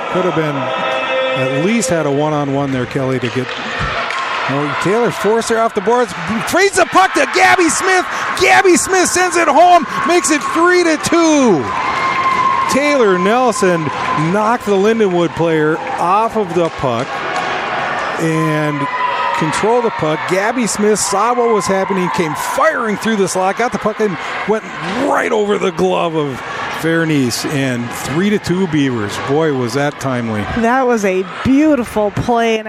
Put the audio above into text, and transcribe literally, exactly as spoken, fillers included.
Could have been at least had a one-on-one there, Kelly, to get... Oh, Taylor forced her off the boards. Trades the puck to Gabby Smith. Gabby Smith sends it home. Makes it three to two. Taylor Nelson knocked the Lindenwood player off of the puck and controlled the puck. Gabby Smith saw what was happening, came firing through the slot, got the puck and went right over the glove of Fairnice, and three to two Beavers. Boy, was that timely. That was a beautiful play. And